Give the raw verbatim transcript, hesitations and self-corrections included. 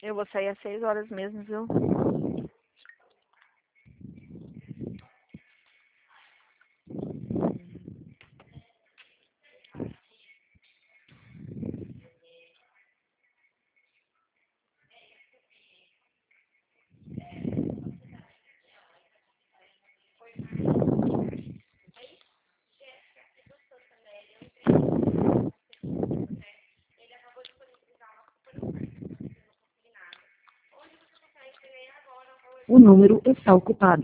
Eu vou sair às seis horas mesmo, viu? O número está ocupado.